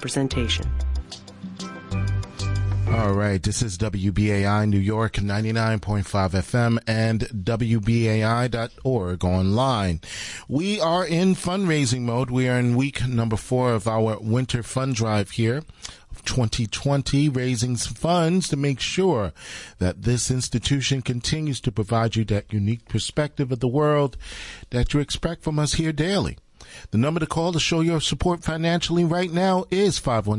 representation. All right, this is WBAI New York 99.5 FM and WBAI.org online. We are in fundraising mode. We are in week number 4 of our winter fund drive here of 2020, raising funds to make sure that this institution continues to provide you that unique perspective of the world that you expect from us here daily. The number to call to show your support financially right now is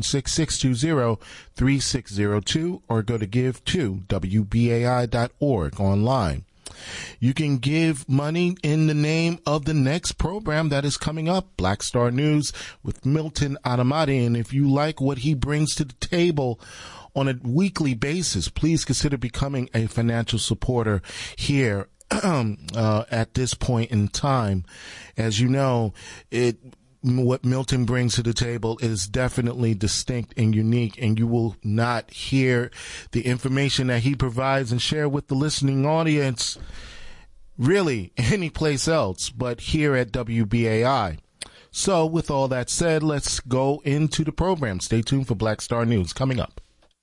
516-620-3602 or go to give to WBAI.org online. You can give money in the name of the next program that is coming up, Black Star News with Milton Adamati. And if you like what he brings to the table on a weekly basis, please consider becoming a financial supporter here at this point in time. As you know, what Milton brings to the table is definitely distinct and unique, and you will not hear the information that he provides and share with the listening audience really anyplace else but here at WBAI. So with all that said, let's go into the program. Stay tuned for Black Star News coming up.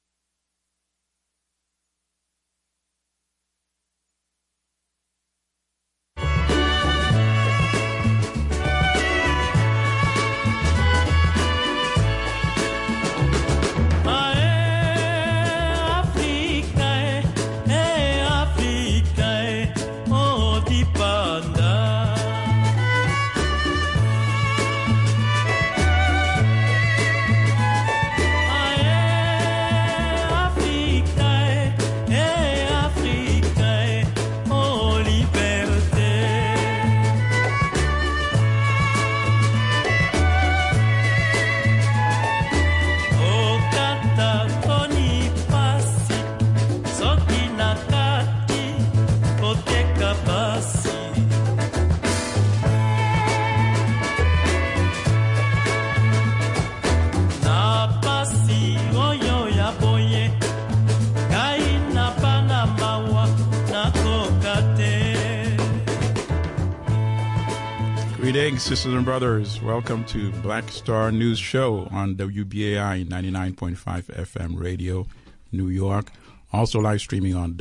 Greetings, sisters and brothers. Welcome to Black Star News Show on WBAI 99.5 FM Radio, New York. Also live streaming on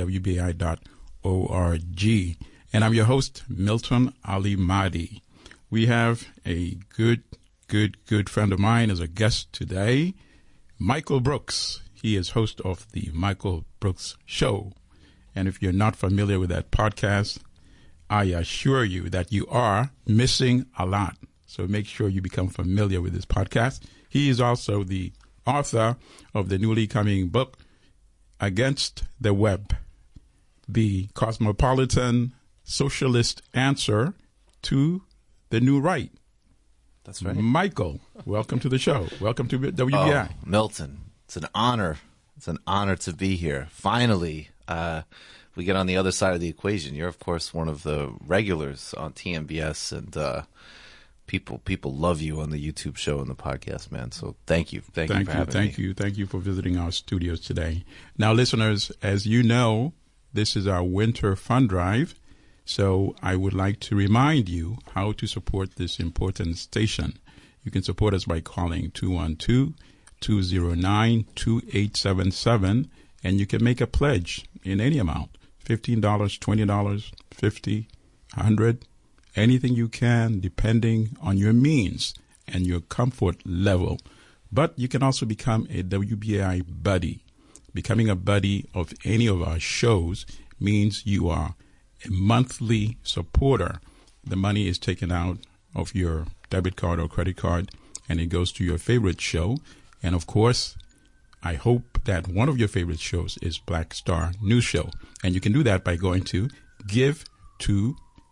WBAI.org. And I'm your host, Milton Ali Mahdi. We have a good friend of mine as a guest today, Michael Brooks. He is host of the Michael Brooks Show. And if you're not familiar with that podcast, I assure you that you are missing a lot. So make sure you become familiar with this podcast. He is also the author of the newly coming book, Against the Web, the Cosmopolitan Socialist Answer to the New Right. That's right. Michael, welcome to the show. Welcome to WBI. Oh, Milton, it's an honor. It's an honor to be here. Finally, we get on the other side of the equation. You're, of course, one of the regulars on TMBS, and people love you on the YouTube show and the podcast, man. So thank you. Thank you for having me. Thank you for visiting our studios today. Now, listeners, as you know, this is our winter fund drive. So I would like to remind you how to support this important station. You can support us by calling 212-209-2877, and you can make a pledge in any amount. $15, $20, $50, $100, anything you can, depending on your means and your comfort level. But you can also become a WBAI buddy. Becoming a buddy of any of our shows means you are a monthly supporter. The money is taken out of your debit card or credit card, and it goes to your favorite show. And of course, I hope that one of your favorite shows is Black Star News Show. And you can do that by going to give to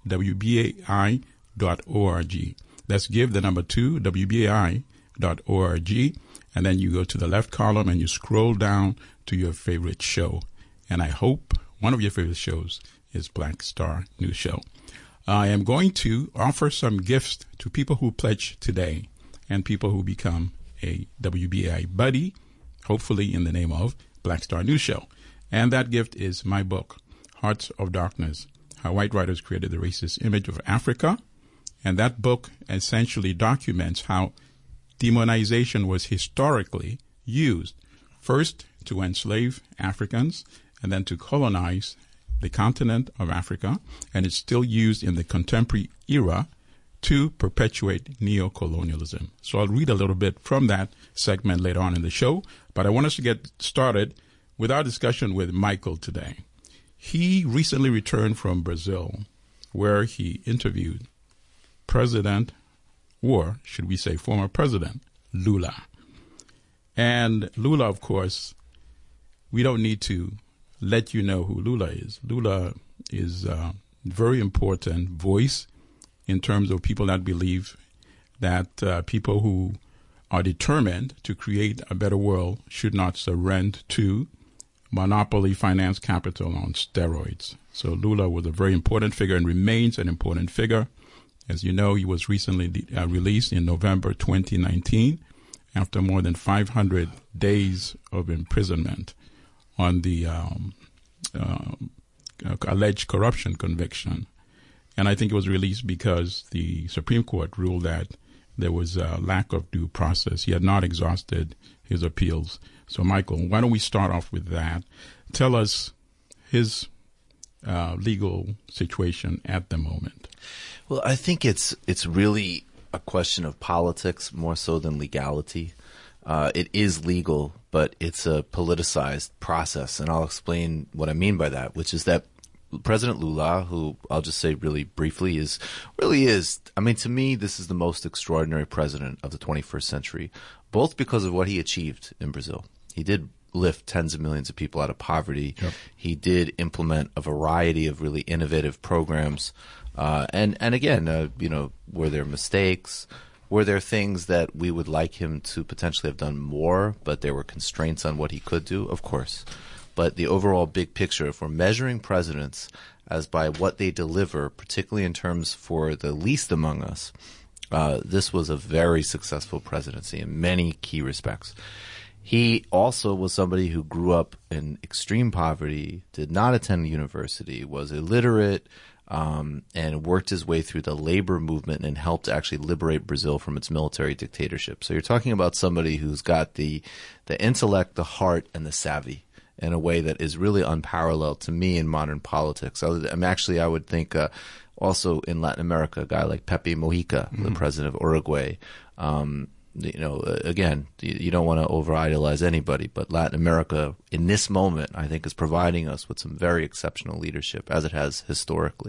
WBAI.org. That's give the number 2, WBAI.org. And then you go to the left column and you scroll down to your favorite show. And I hope one of your favorite shows is Black Star News Show. I am going to offer some gifts to people who pledge today and people who become a WBAI buddy, hopefully in the name of Black Star News Show. And that gift is my book, Hearts of Darkness, How White Writers Created the Racist Image of Africa. And that book essentially documents how demonization was historically used first to enslave Africans and then to colonize the continent of Africa, and it's still used in the contemporary era to perpetuate neocolonialism. So I'll read a little bit from that segment later on in the show, but I want us to get started with our discussion with Michael today. He recently returned from Brazil, where he interviewed President, or should we say former President, Lula. And Lula, of course, we don't need to let you know who Lula is. Lula is a very important voice in terms of people that believe that people who are determined to create a better world should not surrender to monopoly finance capital on steroids. So Lula was a very important figure and remains an important figure. As you know, he was recently released in November 2019 after more than 500 days of imprisonment on the alleged corruption conviction. And I think it was released because the Supreme Court ruled that there was a lack of due process. He had not exhausted his appeals. So, Michael, why don't we start off with that? Tell us his legal situation at the moment. Well, I think it's really a question of politics more so than legality. It is legal, but it's a politicized process, and I'll explain what I mean by that, which is that President Lula, who I'll just say really briefly is, I mean, to me, this is the most extraordinary president of the 21st century, both because of what he achieved in Brazil. He did lift tens of millions of people out of poverty. Yep. He did implement a variety of really innovative programs. And again, were there mistakes? Were there things that we would like him to potentially have done more, but there were constraints on what he could do? Of course. But the overall big picture, if we're measuring presidents as by what they deliver, particularly in terms for the least among us, this was a very successful presidency in many key respects. He also was somebody who grew up in extreme poverty, did not attend university, was illiterate, and worked his way through the labor movement and helped actually liberate Brazil from its military dictatorship. So you're talking about somebody who's got the intellect, the heart, and the savvy in a way that is really unparalleled to me in modern politics. I would think also in Latin America, a guy like Pepe Mujica, the president of Uruguay. Again, you don't want to over-idolize anybody, but Latin America in this moment, I think, is providing us with some very exceptional leadership, as it has historically.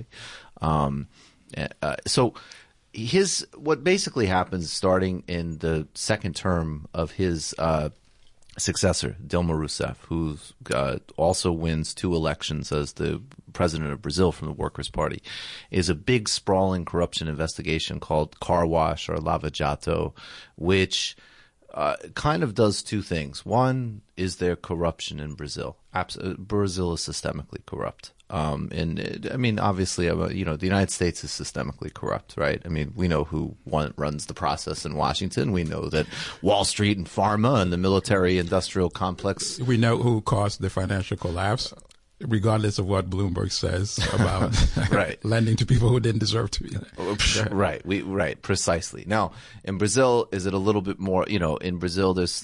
So what basically happens starting in the second term of his successor, Dilma Rousseff, who also wins 2 elections as the president of Brazil from the Workers' Party, is a big sprawling corruption investigation called Car Wash or Lava Jato, which kind of does 2 things. One, is there corruption in Brazil? Brazil is systemically corrupt. Obviously, the United States is systemically corrupt, right? I mean, we know who runs the process in Washington. We know that Wall Street and pharma and the military-industrial complex. We know who caused the financial collapse, regardless of what Bloomberg says about right. lending to people who didn't deserve to be there. Right, precisely. Now, in Brazil, is it a little bit more? In Brazil, the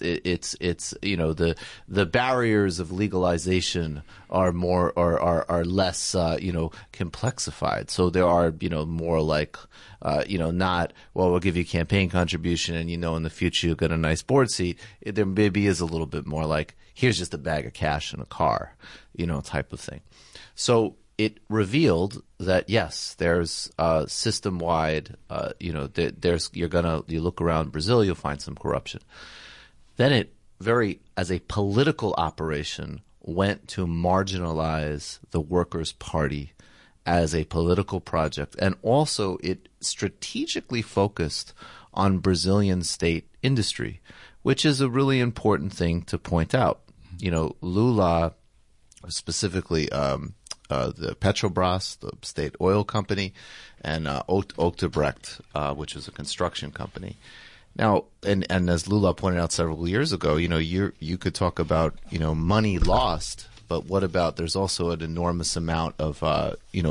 barriers of legalization are more are less complexified. So there are more like not, well, we'll give you a campaign contribution and in the future you'll get a nice board seat. There maybe is a little bit more like, here's just a bag of cash and a car, type of thing. So it revealed that yes, there's system-wide, you look around Brazil, you'll find some corruption. Then it as a political operation, went to marginalize the Workers' Party as a political project, and also it strategically focused on Brazilian state industry, which is a really important thing to point out. Lula, specifically the Petrobras, the state oil company, and Odebrecht, which was a construction company. Now, and as Lula pointed out several years ago, you could talk about money lost, but what about there's also an enormous amount of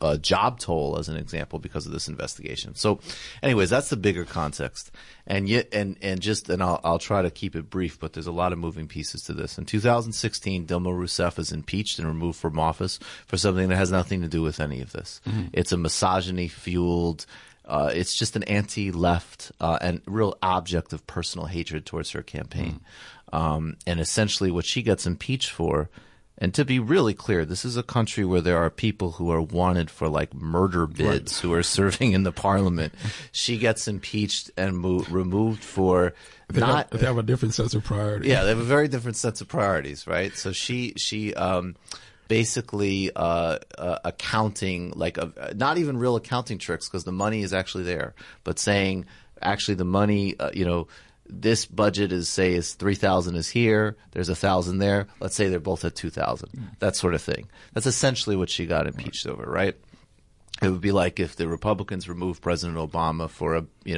job toll as an example because of this investigation. So, anyways, that's the bigger context. And I'll try to keep it brief, but there's a lot of moving pieces to this. In 2016, Dilma Rousseff is impeached and removed from office for something that has nothing to do with any of this. Mm-hmm. It's a misogyny-fueled, it's just an anti-left and real object of personal hatred towards her campaign. Mm. And essentially what she gets impeached for, and to be really clear, this is a country where there are people who are wanted for like murder bids who are serving in the parliament. She gets impeached and removed for they have a different sense of priorities. Yeah, they have a very different sense of priorities, right? So she basically accounting, like not even real accounting tricks because the money is actually there, but saying actually the money, this budget is 3,000 is here. There's 1,000 there. Let's say they're both at 2,000. That sort of thing. That's essentially what she got impeached over, right? It would be like if the Republicans removed President Obama for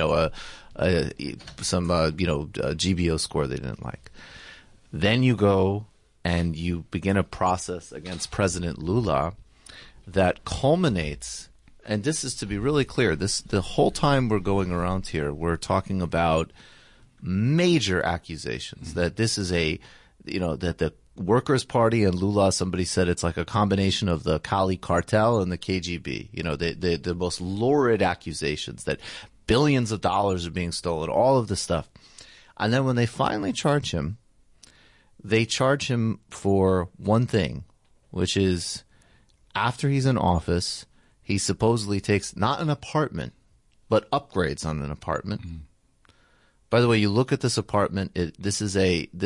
some GBO score they didn't like. Then you go and you begin a process against President Lula that culminates. And this is to be really clear. The whole time we're going around here, we're talking about major accusations that this is that the Workers' Party and Lula, somebody said it's like a combination of the Cali cartel and the KGB. The most lurid accusations that billions of dollars are being stolen, all of this stuff. And then when they finally charge him, they charge him for one thing, which is after he's in office, he supposedly takes not an apartment, but upgrades on an apartment. Mm. By the way, you look at this apartment. This is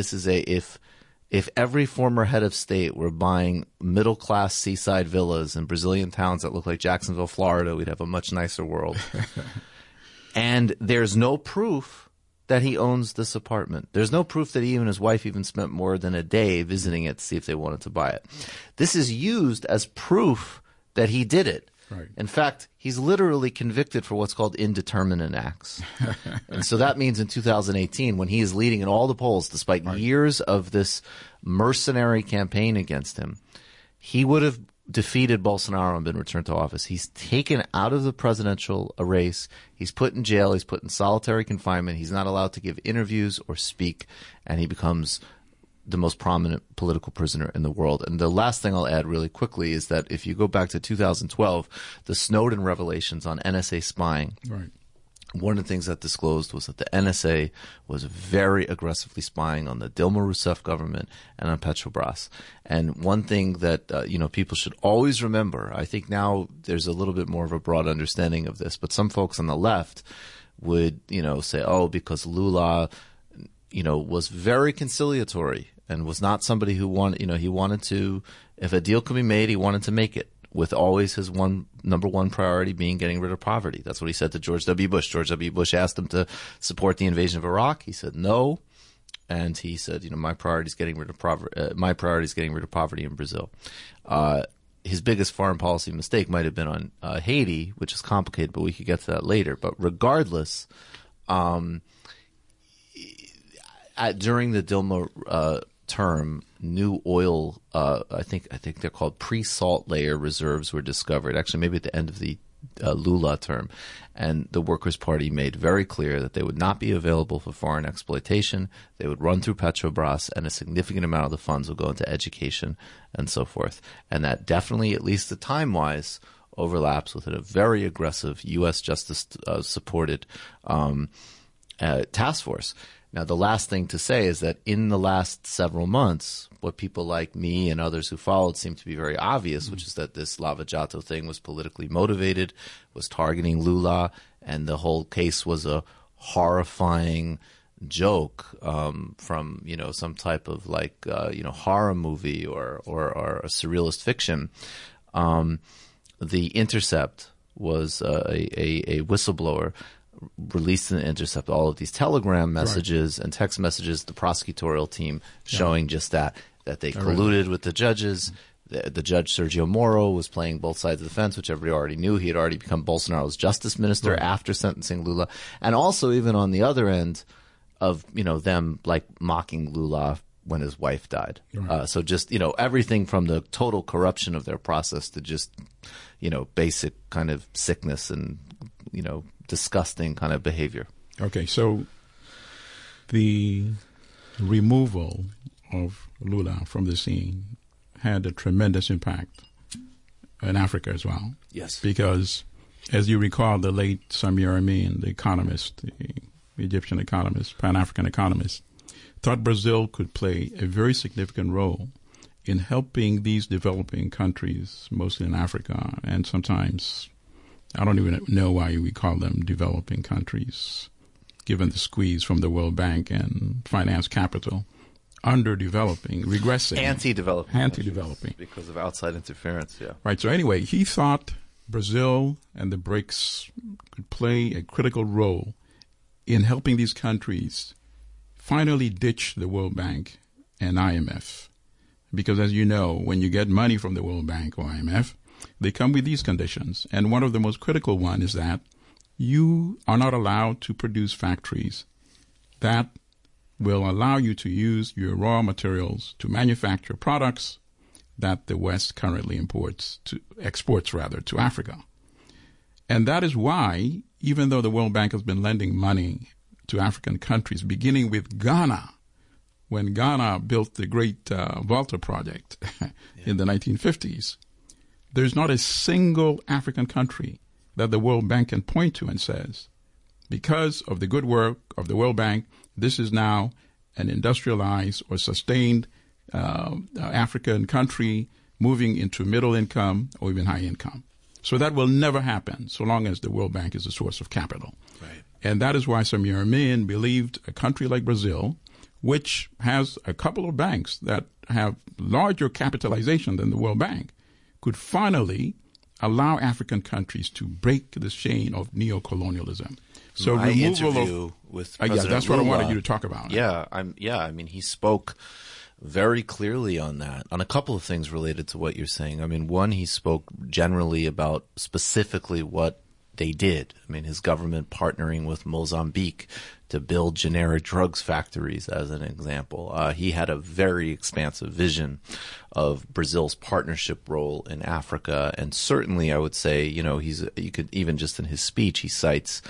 if every former head of state were buying middle class seaside villas in Brazilian towns that look like Jacksonville, Florida, we'd have a much nicer world. And there's no proof that he owns this apartment. There's no proof that he and his wife even spent more than a day visiting it to see if they wanted to buy it. This is used as proof that he did it. Right. In fact, he's literally convicted for what's called indeterminate acts. And so that means in 2018, when he is leading in all the polls, despite years of this mercenary campaign against him, he would have defeated Bolsonaro and been returned to office. He's taken out of the presidential race. He's put in jail. He's put in solitary confinement. He's not allowed to give interviews or speak, and he becomes the most prominent political prisoner in the world. And the last thing I'll add really quickly is that if you go back to 2012, the Snowden revelations on NSA spying, one of the things that disclosed was that the NSA was very aggressively spying on the Dilma Rousseff government and on Petrobras. And one thing that people should always remember, I think now there's a little bit more of a broad understanding of this, but some folks on the left would say, oh, because Lula was very conciliatory and was not somebody who he wanted to, if a deal could be made, he wanted to make it, with always his number one priority being getting rid of poverty. That's what he said to George W. Bush. George W. Bush asked him to support the invasion of Iraq. He said no. And he said, my priority is getting rid of poverty in Brazil. His biggest foreign policy mistake might have been on Haiti, which is complicated, but we could get to that later. But regardless, during the Dilma term, new oil, I think they're called pre-salt layer reserves were discovered. Actually, maybe at the end of the Lula term, and the Workers' Party made very clear that they would not be available for foreign exploitation. They would run through Petrobras, and a significant amount of the funds would go into education and so forth. And that definitely, at least the time-wise, overlaps with a very aggressive U.S. Justice supported task force. Now, the last thing to say is that in the last several months, what people like me and others who followed seem to be very obvious, which is that this Lava Jato thing was politically motivated, was targeting Lula, and the whole case was a horrifying joke from some type of horror movie or a surrealist fiction. The Intercept was a whistleblower released in the Intercept all of these telegram messages and text messages, the prosecutorial team showing just that they colluded with the judges. The judge, Sergio Moro, was playing both sides of the fence, which everybody already knew. He had already become Bolsonaro's justice minister after sentencing Lula. And also even on the other end of, them like mocking Lula when his wife died. Right. So just, everything from the total corruption of their process to just, basic kind of sickness and, disgusting kind of behavior. Okay, so the removal of Lula from the scene had a tremendous impact in Africa as well. Yes. Because, as you recall, the late Samir Amin, the economist, the Egyptian economist, Pan-African economist, thought Brazil could play a very significant role in helping these developing countries, mostly in Africa, and sometimes, I don't even know why we call them developing countries, given the squeeze from the World Bank and finance capital, underdeveloping, regressing. Anti-developing. Because of outside interference, yeah. Right, so anyway, he thought Brazil and the BRICS could play a critical role in helping these countries finally ditch the World Bank and IMF. Because as you know, when you get money from the World Bank or IMF, they come with these conditions. And one of the most critical one is that you are not allowed to produce factories that will allow you to use your raw materials to manufacture products that the West currently exports to Africa. And that is why, even though the World Bank has been lending money to African countries, beginning with Ghana, when Ghana built the great Volta project in the 1950s, there's not a single African country that the World Bank can point to and says, because of the good work of the World Bank, this is now an industrialized or sustained African country moving into middle income or even high income. So that will never happen so long as the World Bank is a source of capital. Right. And that is why Samir Amin believed a country like Brazil, which has a couple of banks that have larger capitalization than the World Bank, could finally allow African countries to break the chain of neocolonialism. So my removal interview with President that's Lula, what I wanted you to talk about. I mean, he spoke very clearly on that, on a couple of things related to what you're saying. I mean, one, he spoke generally about specifically what they did. I mean, his government partnering with Mozambique to build generic drugs factories, as an example. He had a very expansive vision of Brazil's partnership role in Africa, and certainly, I would say, you could even just in his speech, he cites,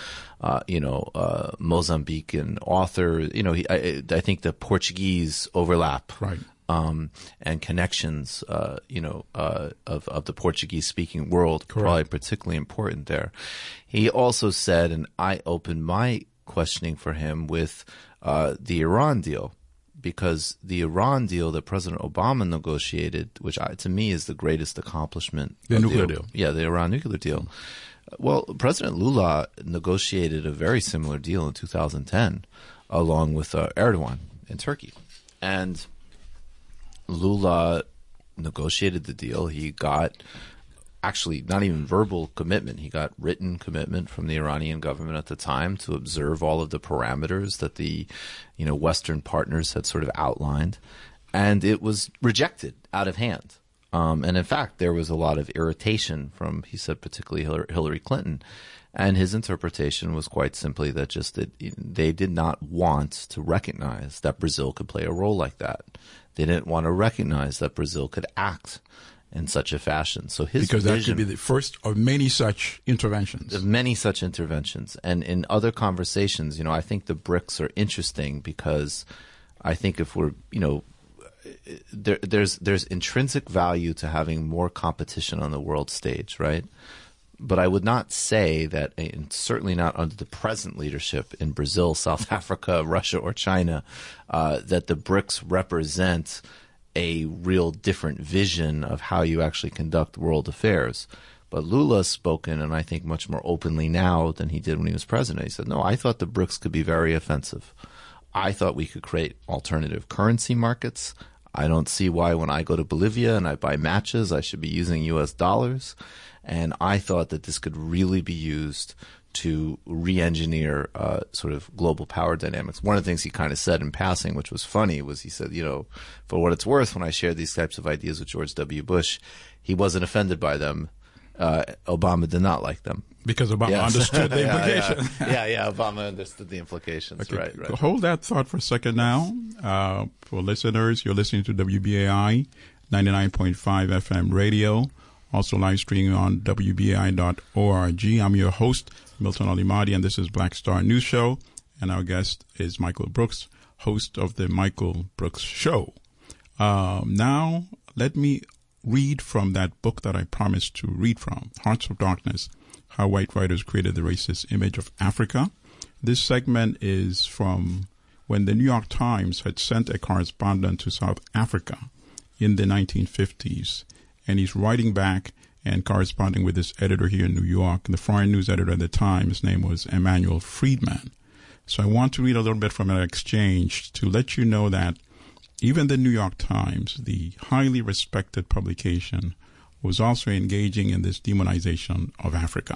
Mozambican author. I think the Portuguese overlap. Right. And connections, of the Portuguese-speaking world, Correct. Probably particularly important there. He also said, and I opened my questioning for him with the Iran deal, because the Iran deal that President Obama negotiated, which to me is the greatest accomplishment. The nuclear deal. Yeah, the Iran nuclear deal. Well, President Lula negotiated a very similar deal in 2010 along with Erdogan in Turkey. And Lula negotiated the deal. He got actually not even verbal commitment. He got written commitment from the Iranian government at the time to observe all of the parameters that the, Western partners had sort of outlined. And it was rejected out of hand. And in fact, there was a lot of irritation from, he said, particularly Hillary Clinton. And his interpretation was quite simply that they did not want to recognize that Brazil could play a role like that. They didn't want to recognize that Brazil could act in such a fashion. So because that could be the first of many such interventions. And in other conversations, I think the BRICS are interesting because I think if we're, there's intrinsic value to having more competition on the world stage, right? But I would not say that, and certainly not under the present leadership in Brazil, South Africa, Russia, or China, that the BRICS represent a real different vision of how you actually conduct world affairs. But Lula's spoken, and I think much more openly now than he did when he was president. He said, no, I thought the BRICS could be very offensive. I thought we could create alternative currency markets. I don't see why when I go to Bolivia and I buy matches, I should be using U.S. dollars. And I thought that this could really be used to re-engineer sort of global power dynamics. One of the things he kind of said in passing, which was funny, was he said, for what it's worth, when I shared these types of ideas with George W. Bush, he wasn't offended by them. Obama did not like them. Because Obama understood the implication. Yeah, Obama understood the implications. Okay. Right. Hold that thought for a second now. For listeners, you're listening to WBAI 99.5 FM radio, also live streaming on WBAI.org. I'm your host, Milton Alimadi, and this is Black Star News Show. And our guest is Michael Brooks, host of the Michael Brooks Show. Now, let me read from that book that I promised to read from, Hearts of Darkness, How White Writers Created the Racist Image of Africa. This segment is from when the New York Times had sent a correspondent to South Africa in the 1950s. And he's writing back and corresponding with his editor here in New York. The foreign news editor at the time, his name was Emmanuel Friedman. So I want to read a little bit from an exchange to let you know that even the New York Times, the highly respected publication, was also engaging in this demonization of Africa.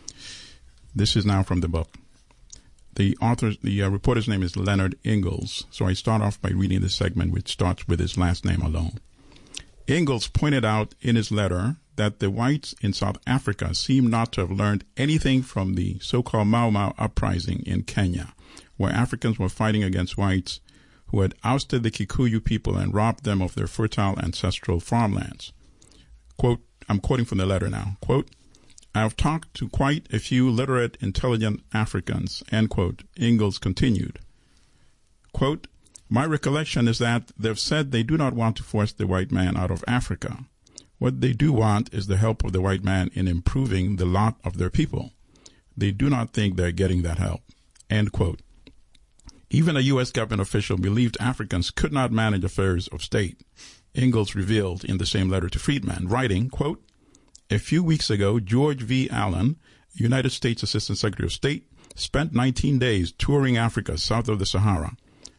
This is now from the book. The reporter's name is Leonard Ingalls. So I start off by reading this segment, which starts with his last name alone. Ingalls pointed out in his letter that the whites in South Africa seem not to have learned anything from the so-called Mau Mau uprising in Kenya, where Africans were fighting against whites who had ousted the Kikuyu people and robbed them of their fertile ancestral farmlands. Quote, I'm quoting from the letter now. Quote, I have talked to quite a few literate, intelligent Africans, end quote. Ingalls continued. Quote, my recollection is that they've said they do not want to force the white man out of Africa. What they do want is the help of the white man in improving the lot of their people. They do not think they're getting that help. End quote. Even a U.S. government official believed Africans could not manage affairs of state. Ingalls revealed in the same letter to Friedman, writing, quote, a few weeks ago, George V. Allen, United States Assistant Secretary of State, spent 19 days touring Africa south of the Sahara.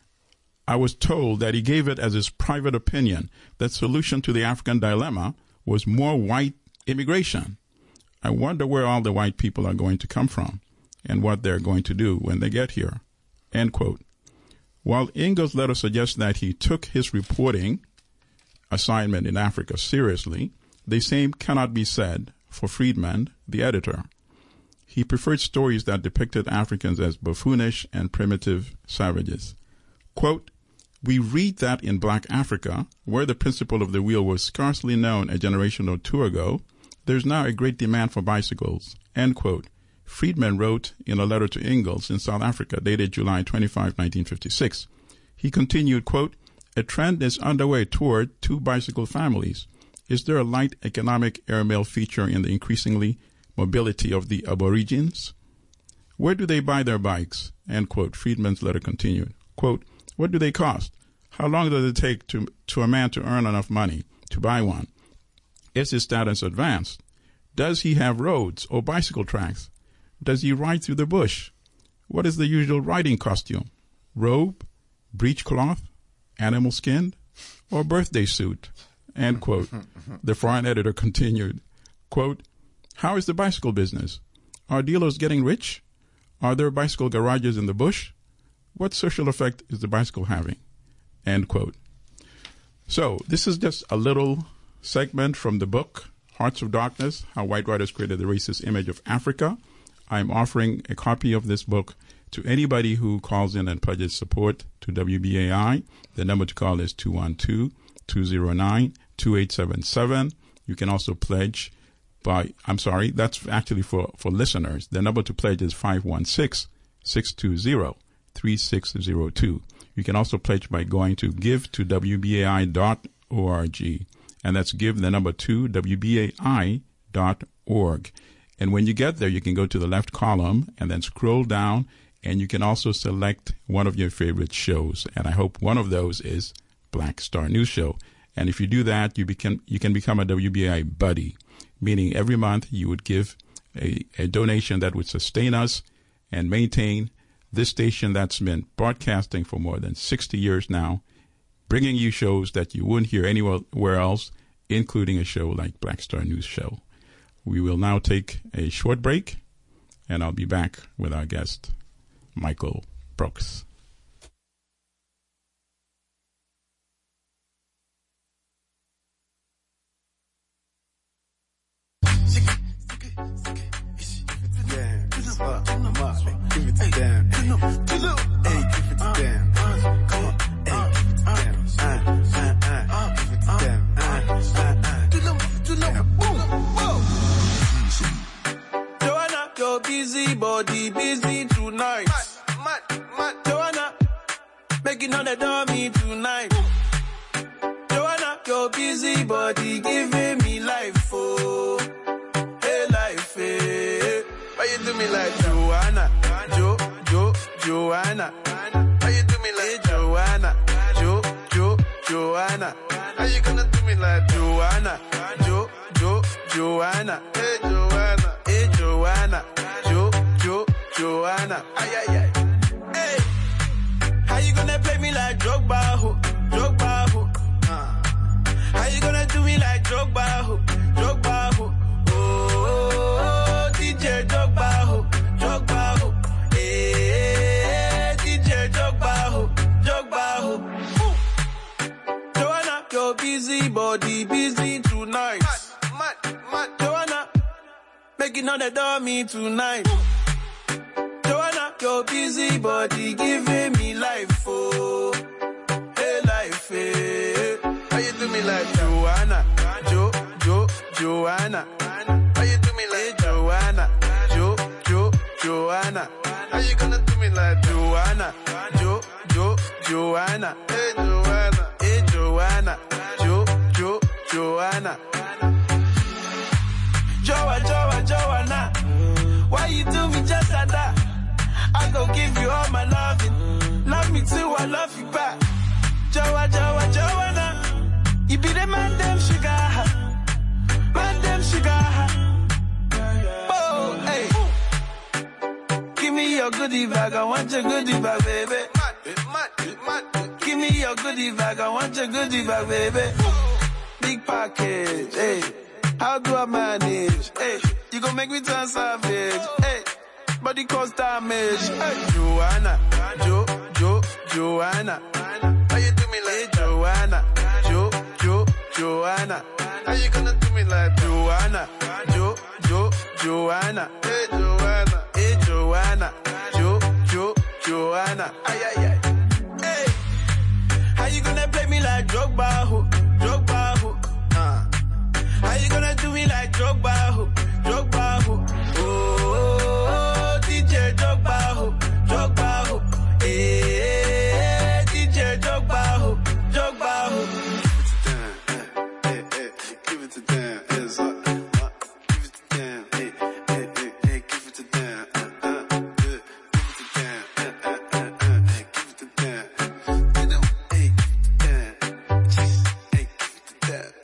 I was told that he gave it as his private opinion that solution to the African dilemma was more white immigration. I wonder where all the white people are going to come from and what they're going to do when they get here. End quote. While Ingalls' letter suggests that he took his reporting assignment in Africa seriously, the same cannot be said for Friedman, the editor. He preferred stories that depicted Africans as buffoonish and primitive savages. Quote, we read that in Black Africa, where the principle of the wheel was scarcely known a generation or two ago, there's now a great demand for bicycles. End quote. Friedman wrote in a letter to Ingalls in South Africa dated July 25, 1956. He continued, quote, a trend is underway toward two bicycle families. Is there a light economic airmail feature in the increasingly mobility of the aborigines? Where do they buy their bikes? End quote. Friedman's letter continued. Quote, what do they cost? How long does it take to a man to earn enough money to buy one? Is his status advanced? Does he have roads or bicycle tracks? Does he ride through the bush? What is the usual riding costume? Robe, breechcloth, animal skin, or birthday suit? End quote. The foreign editor continued, quote, how is the bicycle business? Are dealers getting rich? Are there bicycle garages in the bush? What social effect is the bicycle having? End quote. So this is just a little segment from the book, Hearts of Darkness, How White Writers Created the Racist Image of Africa. I'm offering a copy of this book to anybody who calls in and pledges support to WBAI. The number to call is 212-209-2877. You can also pledge that's actually for listeners. The number to pledge is 516-620-3602. You can also pledge by going to give2wbai.org. And that's give the number 2 WBAI.org. And when you get there, you can go to the left column and then scroll down, and you can also select one of your favorite shows. And I hope one of those is Black Star News Show. And if you do that, you can become a WBAI buddy, meaning every month you would give a donation that would sustain us and maintain this station that's been broadcasting for more than 60 years now, bringing you shows that you wouldn't hear anywhere else, including a show like Black Star News Show. We will now take a short break, and I'll be back with our guest, Michael Brooks. Hey, give it to them. Come on. Hey, give it to them. Joanna, your busy body busy tonight. Joanna, making all the dummy tonight. Joanna, your busy body giving me life, oh, hey life, hey. Why you do me like Joanna, Joanna? Why you do me like Joanna, Joanna? How you gonna do me like Joanna, Joanna? Hey Joanna, Joanna? Ay ay ay. Hey, how you gonna play me like Drogba, ho? How you gonna do me like Drogba, ho? Oh, DJ Drogba, ho? Hey, DJ Drogba, ho? Joanna, your busy body busy tonight. Joanna, making all the dummy tonight. Joanna, your busy body giving me life, oh, hey life, hey. How you do me like Joanna, Joanna? How you do me like Joanna, Joanna? How you gonna do me like Joanna, Joanna? Hey Joanna, Joanna? Joanna, why you do me just like that? I gon' give you all my loving. Love me too, I love you back. Joanna, you be the man, them sugar. Oh, hey. Give me your goodie bag, I want your goodie bag, baby. Give me your goodie bag, I want your goodie bag, baby. Big package, hey. How do I manage? Hey, you gon' make me turn savage. Hey, body cause damage. Hey, Joanna, Joanna. How you do me like Joanna, Joanna? How you gonna do me like Joanna, Joanna? Hey, Joanna, Joanna? Ay ay ay. Hey, how you gonna play me like Drogba, ho? How you gonna do me like Drogba, ho? Oh, DJ Drogba, ho? Hey, DJ Drogba, ho? Give it to them, hands up. Give it to them, hey, give it to them, give it to them, hey, give it to them.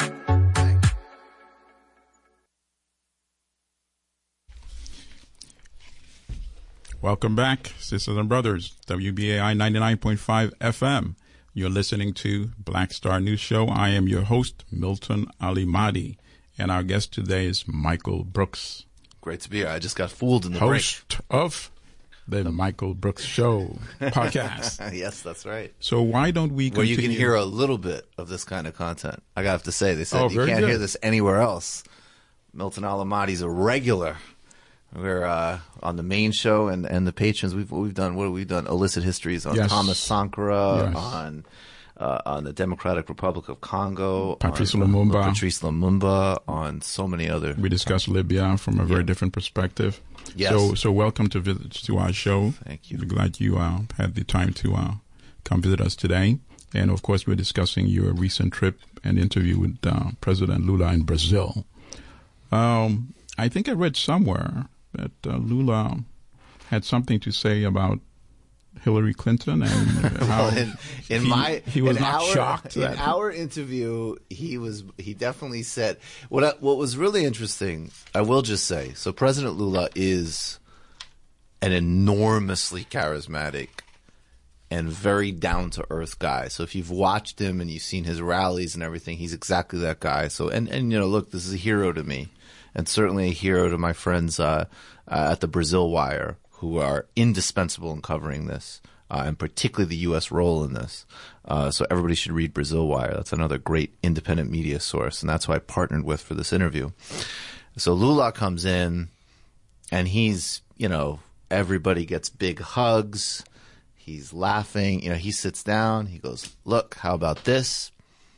Welcome back, sisters and brothers. WBAI 99.5 FM. You're listening to Black Star News Show. I am your host, Milton Ali Mahdi, and our guest today is Michael Brooks. Great to be here. I just got fooled in the host of the Michael Brooks Show podcast. Yes, that's right. So why don't we continue? Where you can hear a little bit of this kind of content. I have to say, they said you can't hear this anywhere else. Milton Ali Mahdi's a regular. We're on the main show and the patrons. We've done what have we done? Illicit Histories on Thomas Sankara, on the Democratic Republic of Congo, Patrice Lumumba, on so many other. We discussed Libya from a very different perspective. Yes. So welcome to our show. Thank you. We're glad you had the time to come visit us today. And of course, we're discussing your recent trip and interview with President Lula in Brazil. I think I read somewhere that Lula had something to say about Hillary Clinton and how he was not shocked. In our interview, he definitely said what was really interesting. I will just say, so President Lula is an enormously charismatic and very down to earth guy. So if you've watched him and you've seen his rallies and everything, he's exactly that guy. So and you know, look, this is a hero to me. And certainly a hero to my friends at the Brazil Wire, who are indispensable in covering this, and particularly the U.S. role in this. So everybody should read Brazil Wire. That's another great independent media source, and that's who I partnered with for this interview. So Lula comes in, and he's, you know, everybody gets big hugs. He's laughing. He sits down. He goes, look, how about this?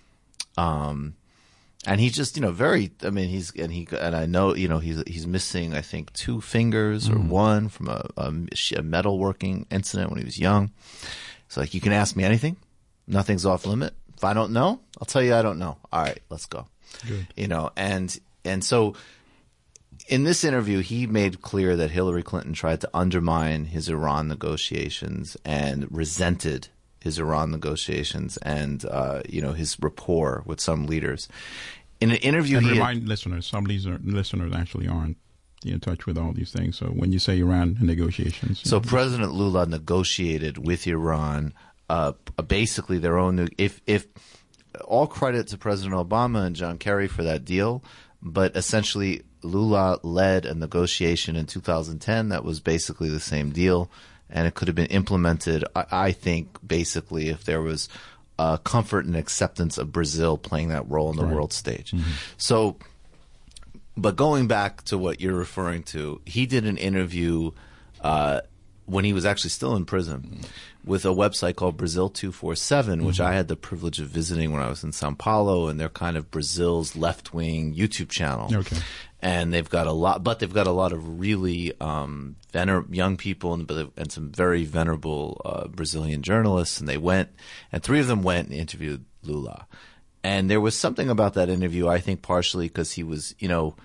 And he's just, very, I mean, I know, he's missing, I think, 2 fingers or one from a metalworking incident when he was young. It's like, you can ask me anything. Nothing's off limit. If I don't know, I'll tell you I don't know. All right, let's go. Good. And so in this interview, he made clear that Hillary Clinton tried to undermine his Iran negotiations and resented his Iran negotiations and, his rapport with some leaders. In an interview, and remind listeners, some listeners actually aren't in touch with all these things. So when you say Iran negotiations. So President Lula negotiated with Iran basically their own, if all credit to President Obama and John Kerry for that deal, but essentially Lula led a negotiation in 2010 that was basically the same deal. And it could have been implemented, I think, basically if there was comfort and acceptance of Brazil playing that role on the world stage. Mm-hmm. So, but going back to what you're referring to, he did an interview when he was actually still in prison with a website called Brazil 247, which I had the privilege of visiting when I was in Sao Paulo, and they're kind of Brazil's left-wing YouTube channel. Okay. And they've got a lot of really young people and some very venerable Brazilian journalists. And they went, and 3 of them went and interviewed Lula. And there was something about that interview, I think, partially because he was,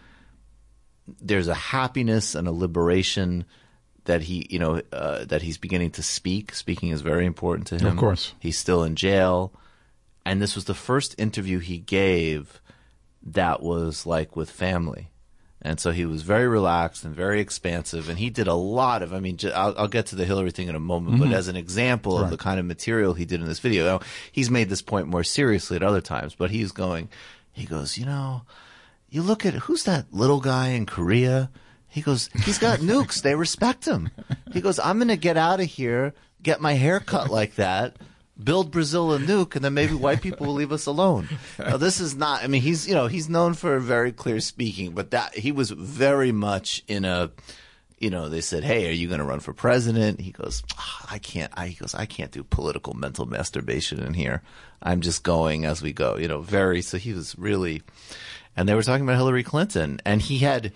there's a happiness and a liberation that that he's beginning to speak. Speaking is very important to him. Of course. He's still in jail. And this was the first interview he gave that was like with family. And so he was very relaxed and very expansive, and he did a lot of, I'll get to the Hillary thing in a moment, but as an example of the kind of material he did in this video, now, he's made this point more seriously at other times, but he goes, you look at, who's that little guy in Korea? He goes, he's got nukes. They respect him. He goes, I'm going to get out of here, get my hair cut like that, build Brazil a nuke, and then maybe white people will leave us alone. Now, this is not, he's known for very clear speaking, but that he was very much in a, they said, hey, are you going to run for president? He goes, I can't do political mental masturbation in here. I'm just going as we go, so he was really, and they were talking about Hillary Clinton, and he had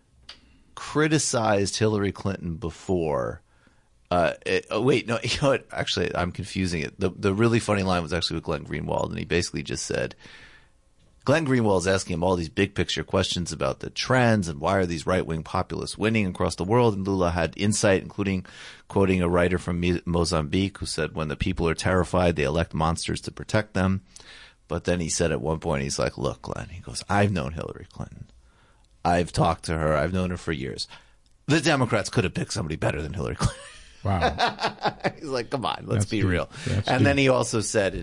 criticized Hillary Clinton before. Wait, no, you know what? Actually, I'm confusing it. The really funny line was actually with Glenn Greenwald, and he basically just said, Glenn Greenwald is asking him all these big picture questions about the trends and why are these right-wing populists winning across the world, and Lula had insight, including quoting a writer from Mozambique who said, when the people are terrified, they elect monsters to protect them. But then he said at one point, he's like, look, Glenn, he goes, I've known Hillary Clinton. I've talked to her. I've known her for years. The Democrats could have picked somebody better than Hillary Clinton. Wow. He's like, come on, let's be deep. real. That's and deep. then he also said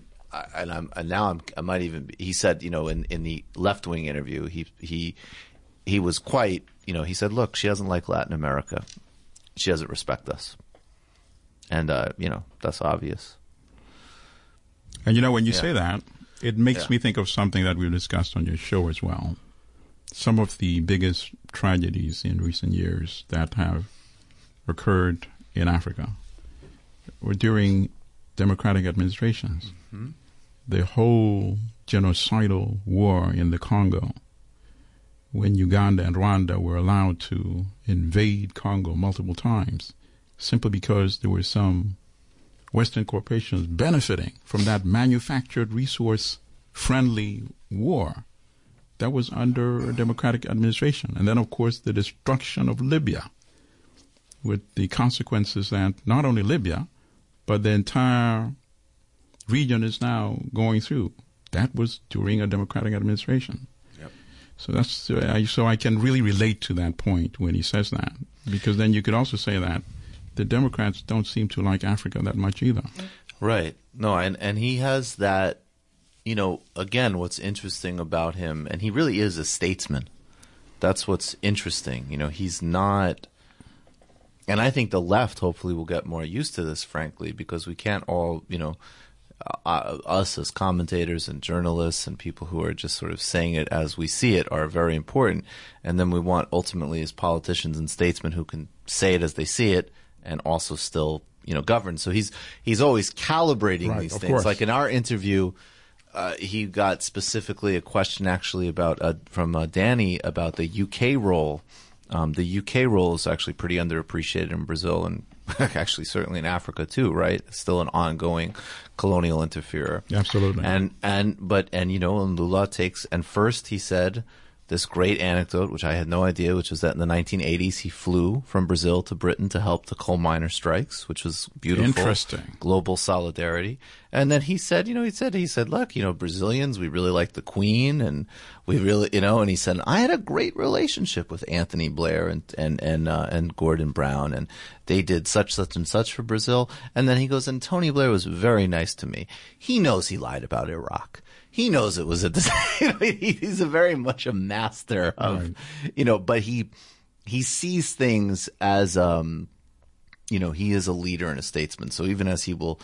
he said, in the left-wing interview, he was quite, he said, look, she doesn't like Latin America. She doesn't respect us. And, that's obvious. And when you say that, it makes me think of something that we've discussed on your show as well. Some of the biggest tragedies in recent years that have occurred in Africa were during democratic administrations. Mm-hmm. The whole genocidal war in the Congo, when Uganda and Rwanda were allowed to invade Congo multiple times, simply because there were some Western corporations benefiting from that manufactured resource-friendly war that was under a democratic administration. And then, of course, the destruction of Libya, with the consequences that not only Libya, but the entire region is now going through. That was during a democratic administration. Yep. So so I can really relate to that point when he says that, because then you could also say that the Democrats don't seem to like Africa that much either. Right. No, and he has that, again, what's interesting about him, and he really is a statesman. That's what's interesting. He's not, and I think the left hopefully will get more used to this, frankly, because we can't all, us as commentators and journalists and people who are just sort of saying it as we see it are very important. And then we want ultimately as politicians and statesmen who can say it as they see it and also still, govern. So he's always calibrating these things. Course. Like in our interview, he got specifically a question actually about from Danny about the UK role. The UK role is actually pretty underappreciated in Brazil and actually certainly in Africa too, right? It's still an ongoing colonial interferer. Absolutely. And Lula takes, and first he said this great anecdote, which I had no idea, which was that in the 1980s he flew from Brazil to Britain to help the coal miner strikes, which was beautiful. Interesting. Global solidarity. And then he said, look, Brazilians, we really like the Queen, and we really, and he said, I had a great relationship with Anthony Blair and Gordon Brown, and they did such and such for Brazil. And then he goes, and Tony Blair was very nice to me. He knows he lied about Iraq. He knows it was he's a very much a master of, but he sees things as, he is a leader and a statesman. So even as he will,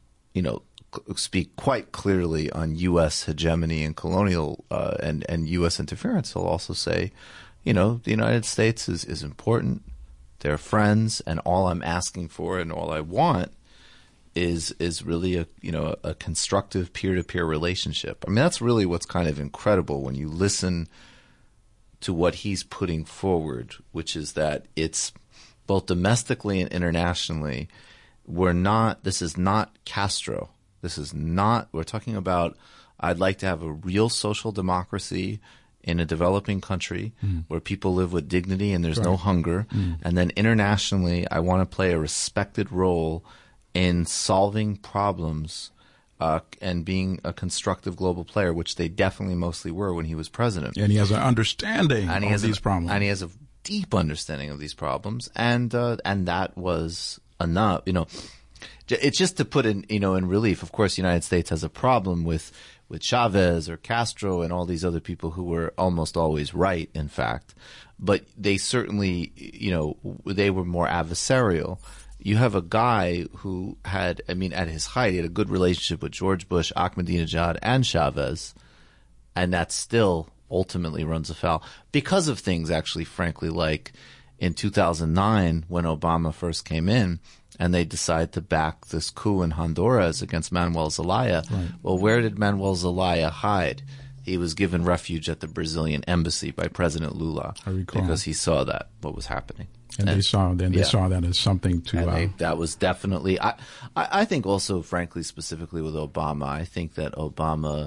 speak quite clearly on U.S. hegemony and colonial, and U.S. interference, he'll also say, the United States is important. They're friends, and all I'm asking for and all I want is really a constructive peer-to-peer relationship. I mean, that's really what's kind of incredible when you listen to what he's putting forward, which is that it's both domestically and internationally. This is not Castro. We're talking about, I'd like to have a real social democracy in a developing country where people live with dignity and there's no hunger. And then internationally, I want to play a respected role in solving problems and being a constructive global player, which they definitely mostly were when he was president. And he has an understanding of these problems. And he has a deep understanding of these problems. And that was enough. It's just to put in relief. Of course, the United States has a problem with Chavez or Castro and all these other people who were almost always right, in fact. But they certainly, they were more adversarial. You have a guy who had, at his height, he had a good relationship with George Bush, Ahmadinejad, and Chavez, and that still ultimately runs afoul because of things, actually, frankly, like in 2009 when Obama first came in and they decided to back this coup in Honduras against Manuel Zelaya. Right. Well, where did Manuel Zelaya hide? He was given refuge at the Brazilian embassy by President Lula because he saw what was happening. And they saw that as something to. That was definitely. I think also, frankly, specifically with Obama, I think that Obama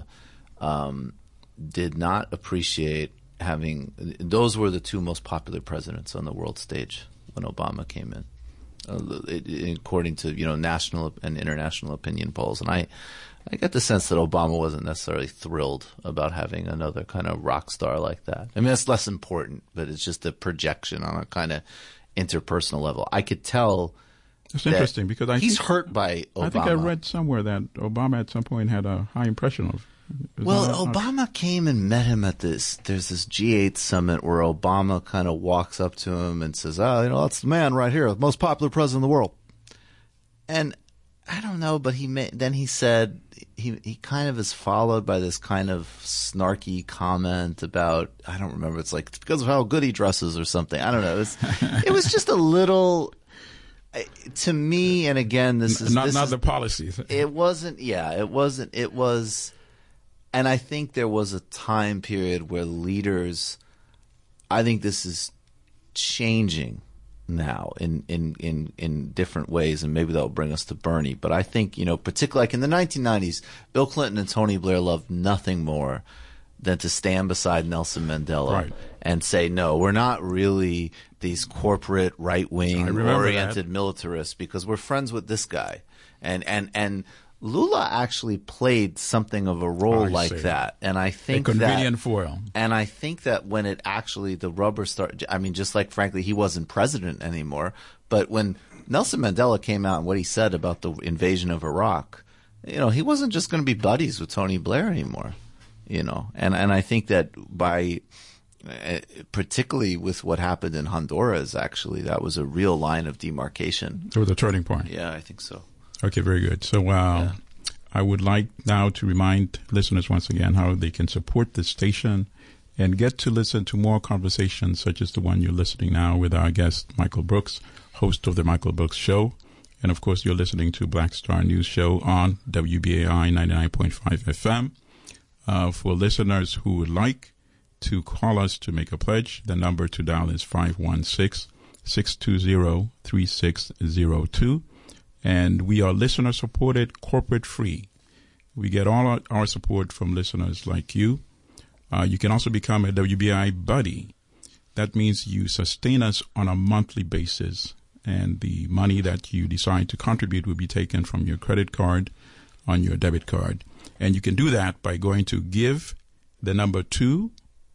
did not appreciate having. Those were the two most popular presidents on the world stage when Obama came in, according to national and international opinion polls. And I get the sense that Obama wasn't necessarily thrilled about having another kind of rock star like that. I mean, that's less important, but it's just a projection on a kind of interpersonal level. I could tell. It's interesting because he's hurt by Obama. I think I read somewhere that Obama at some point had a high impression of. Obama came and met him at there's this G8 summit where Obama kind of walks up to him and says, that's the man right here, the most popular president in the world. And I don't know, but then he said he kind of is followed by this kind of snarky comment about, I don't remember, it's like, it's because of how good he dresses or something. I don't know. It was just a little, to me, and again, this is not the policies. It wasn't. It was, and I think there was a time period where leaders, I think this is changing now in different ways, and maybe that'll bring us to Bernie. But I think, particularly like in the 1990s, Bill Clinton and Tony Blair loved nothing more than to stand beside Nelson Mandela and say, no, we're not really these corporate right-wing oriented militarists because we're friends with this guy. And Lula actually played something of a role like that. And I think a convenient foil. And I think that when it actually, the rubber started, just like, frankly, he wasn't president anymore. But when Nelson Mandela came out and what he said about the invasion of Iraq, he wasn't just going to be buddies with Tony Blair anymore, And I think that particularly with what happened in Honduras, actually, that was a real line of demarcation. It was a turning point. Yeah, I think so. Okay, very good. So I would like now to remind listeners once again how they can support this station and get to listen to more conversations such as the one you're listening now with our guest, Michael Brooks, host of The Michael Brooks Show. And, of course, you're listening to Black Star News Show on WBAI 99.5 FM. For listeners who would like to call us to make a pledge, the number to dial is 516-620-3602. And we are listener-supported, corporate-free. We get all our support from listeners like you. You can also become a WBI buddy. That means you sustain us on a monthly basis, and the money that you decide to contribute will be taken from your credit card on your debit card. And you can do that by going to give the number 2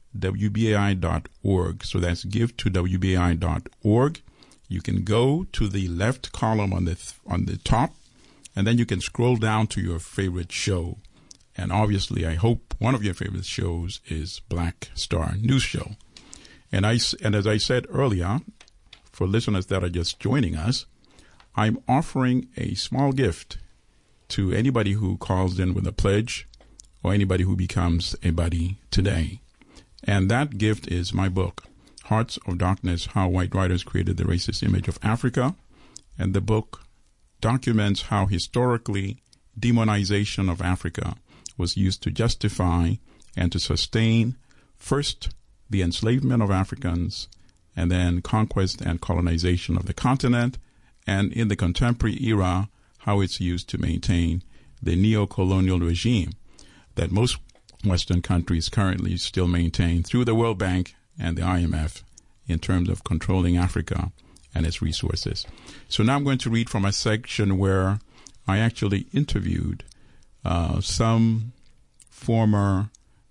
WBAI.org. So that's give to WBAI.org. You can go to the left column on the top, and then you can scroll down to your favorite show. And obviously, I hope one of your favorite shows is Black Star News Show. And as I said earlier, for listeners that are just joining us, I'm offering a small gift to anybody who calls in with a pledge or anybody who becomes a buddy today. And that gift is my book, Hearts of Darkness, How White Writers Created the Racist Image of Africa. And the book documents how historically demonization of Africa was used to justify and to sustain first the enslavement of Africans and then conquest and colonization of the continent, and in the contemporary era, how it's used to maintain the neo-colonial regime that most Western countries currently still maintain through the World Bank and the IMF in terms of controlling Africa and its resources. So now I'm going to read from a section where I actually interviewed some former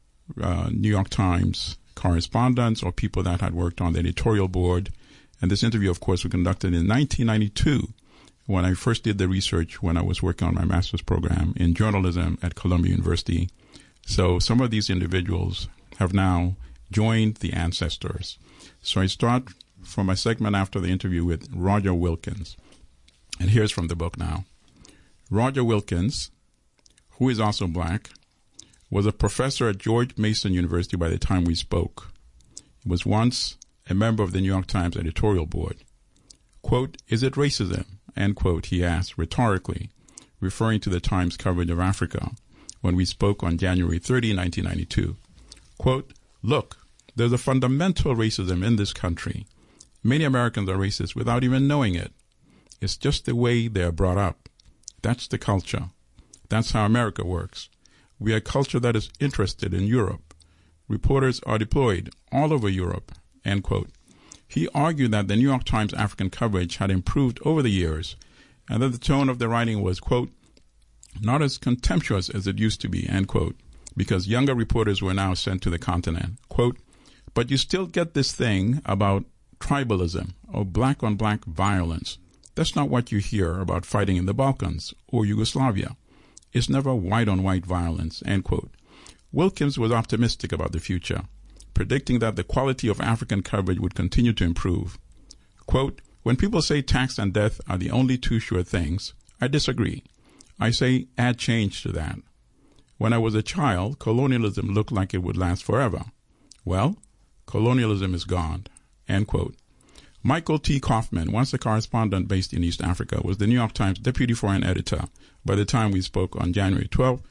New York Times correspondents or people that had worked on the editorial board. And this interview, of course, was conducted in 1992 when I first did the research when I was working on my master's program in journalism at Columbia University. So some of these individuals have now joined the ancestors. So I start from a segment after the interview with Roger Wilkins. And here's from the book now. Roger Wilkins, who is also black, was a professor at George Mason University by the time we spoke. He was once a member of the New York Times editorial board. Quote, "Is it racism?" End quote, he asked rhetorically, referring to the Times coverage of Africa when we spoke on January 30, 1992. Quote, "Look, there's a fundamental racism in this country. Many Americans are racist without even knowing it. It's just the way they're brought up. That's the culture. That's how America works. We are a culture that is interested in Europe. Reporters are deployed all over Europe." End quote. He argued that the New York Times African coverage had improved over the years and that the tone of the writing was, quote, "not as contemptuous as it used to be," end quote, because younger reporters were now sent to the continent. Quote, "But you still get this thing about tribalism or black-on-black violence. That's not what you hear about fighting in the Balkans or Yugoslavia. It's never white-on-white violence," end quote. Wilkins was optimistic about the future, predicting that the quality of African coverage would continue to improve. Quote, "When people say tax and death are the only two sure things, I disagree. I say add change to that. When I was a child, colonialism looked like it would last forever. Well, colonialism is gone," end quote. Michael T. Kaufman, once a correspondent based in East Africa, was the New York Times deputy foreign editor by the time we spoke on January 12,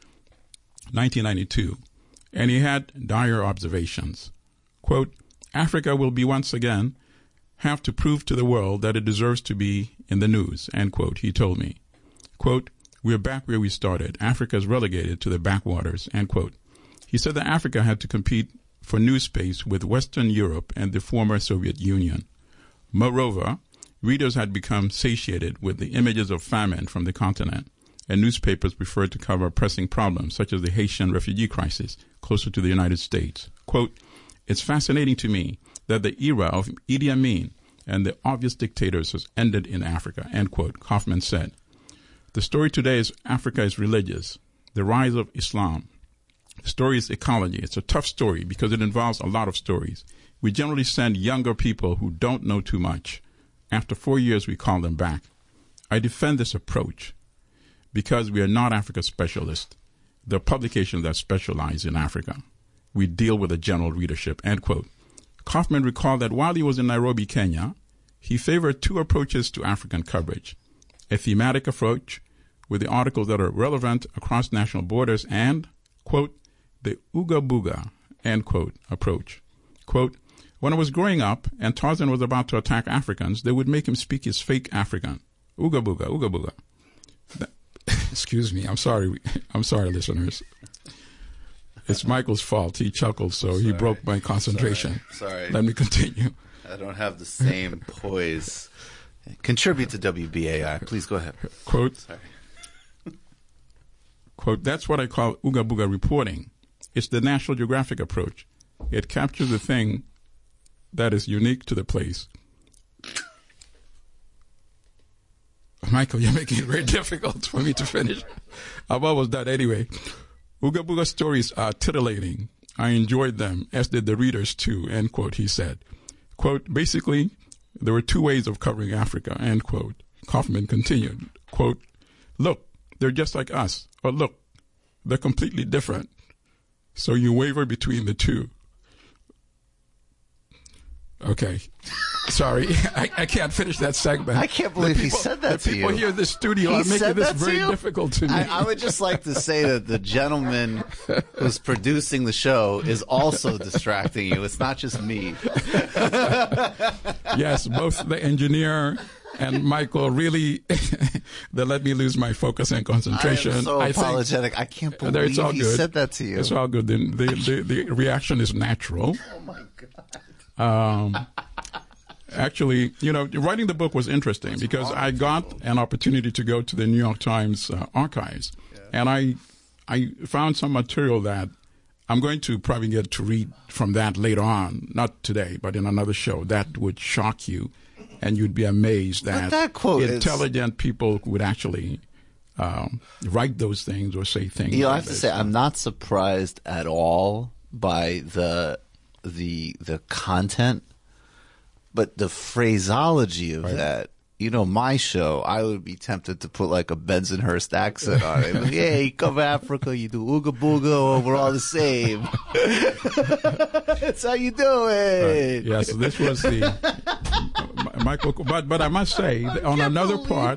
1992, and he had dire observations. Quote, "Africa will be once again have to prove to the world that it deserves to be in the news," end quote, he told me. Quote, "We're back where we started. Africa is relegated to the backwaters," end quote. He said that Africa had to compete for news space with Western Europe and the former Soviet Union. Moreover, readers had become satiated with the images of famine from the continent, and newspapers preferred to cover pressing problems such as the Haitian refugee crisis closer to the United States. Quote, "It's fascinating to me that the era of Idi Amin and the obvious dictators has ended in Africa," end quote, Kaufman said. The story today is Africa is religious, the rise of Islam. The story is ecology. It's a tough story because it involves a lot of stories. We generally send younger people who don't know too much. After 4 years, we call them back. I defend this approach because we are not Africa specialists, the publications that specialize in Africa. We deal with a general readership, end quote. Kaufman recalled that while he was in Nairobi, Kenya, he favored two approaches to African coverage: a thematic approach with the articles that are relevant across national borders and, quote, the Ooga Booga, end quote, approach. Quote, when I was growing up and Tarzan was about to attack Africans, they would make him speak his fake African. Ooga Booga, Ooga Booga. Excuse me, I'm sorry, listeners. It's Michael's fault. He chuckled, so he broke my concentration. Sorry. Let me continue. I don't have the same poise. Contribute to WBAI. Please go ahead. Quote, Sorry. quote, that's what I call Ooga Booga reporting. It's the National Geographic approach. It captures the thing that is unique to the place. Michael, you're making it very difficult for me to finish. I've almost done anyway. Ooga Booga stories are titillating. I enjoyed them, as did the readers too, end quote, he said. Quote, basically, there were two ways of covering Africa, end quote. Kaufman continued, quote, look, they're just like us. Or look, they're completely different. So you waver between the two. Okay. Sorry, I can't finish that segment. I can't believe he said that to you. The people here in the studio are making this very difficult to me. I would just like to say that the gentleman who's producing the show is also distracting you. It's not just me. Yes, both the engineer and Michael really, they let me lose my focus and concentration. I am so apologetic. I can't believe he said that to you. It's all good. The reaction is natural. Oh, my God. Actually, writing the book was interesting because I got an opportunity to go to the New York Times archives, and I found some material that I'm going to probably get to read from that later on, not today, but in another show. That would shock you, and you'd be amazed that intelligent people would actually write those things or say things. I have to say, I'm not surprised at all by the content. But the phraseology of that, my show, I would be tempted to put like a Bensonhurst accent on it. Like, hey, you cover Africa, you do Ooga Booga, we're all the same. That's how you do it. Right. Yeah, so this was the Michael. But I must say, in another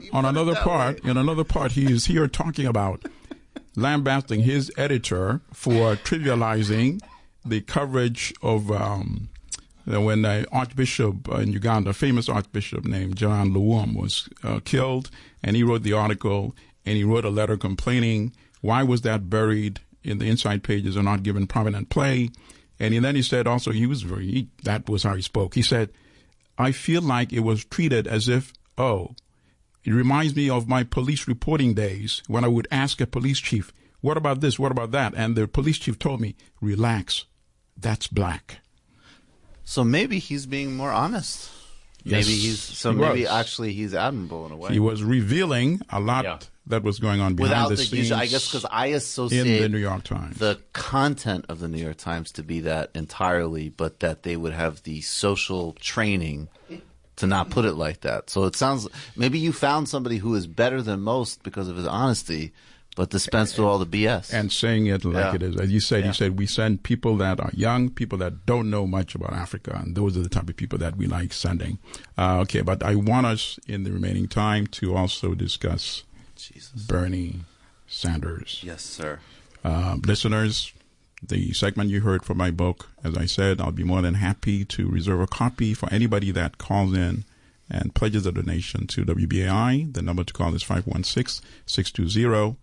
part, he is here talking about lambasting his editor for trivializing the coverage of. When the Archbishop in Uganda, a famous Archbishop named John Luwum, was killed, and he wrote the article, and he wrote a letter complaining, why was that buried in the inside pages and not given prominent play? And then he said also, that was how he spoke. He said, I feel like it was treated as if, it reminds me of my police reporting days when I would ask a police chief, what about this, what about that? And the police chief told me, relax, that's So maybe he's being more honest. Yes, maybe actually he's admirable in a way. He was revealing a lot that was going on behind the scenes. I guess because I associate in the New York Times the content of the New York Times to be that entirely, but that they would have the social training to not put it like that. So it sounds maybe you found somebody who is better than most because of his honesty, but dispensed with all the BS. And saying it like it is. As you said, we send people that are young, people that don't know much about Africa, and those are the type of people that we like sending. But I want us, in the remaining time, to also discuss Bernie Sanders. Yes, sir. Listeners, the segment you heard from my book, as I said, I'll be more than happy to reserve a copy for anybody that calls in and pledges a donation to WBAI. The number to call is 516-620-3602.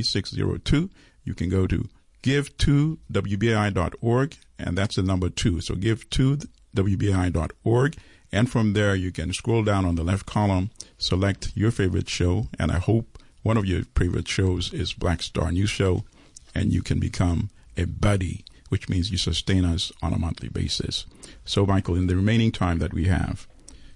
You can go to give2wbai.org, and that's the number 2. So give2wbai.org, and from there you can scroll down on the left column, select your favorite show, and I hope one of your favorite shows is Black Star News Show, and you can become a buddy, which means you sustain us on a monthly basis. So, Michael, in the remaining time that we have,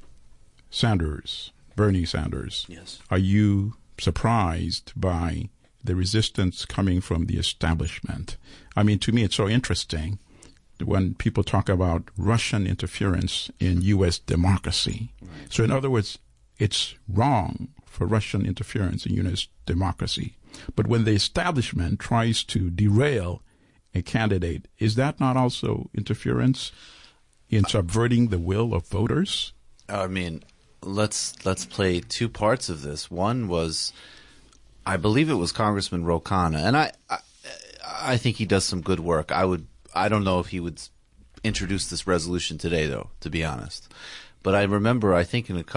Bernie Sanders, yes. Are you surprised by the resistance coming from the establishment? I mean, to me, it's so interesting when people talk about Russian interference in U.S. democracy. Right. So, in other words, it's wrong for Russian interference in U.S. democracy. But when the establishment tries to derail a candidate, is that not also interference in subverting the will of voters? I mean, let's play two parts of this. One was, I believe it was Congressman Ro Khanna, and I think he does some good work. I don't know if he would introduce this resolution today, though, to be honest. But I remember, I think in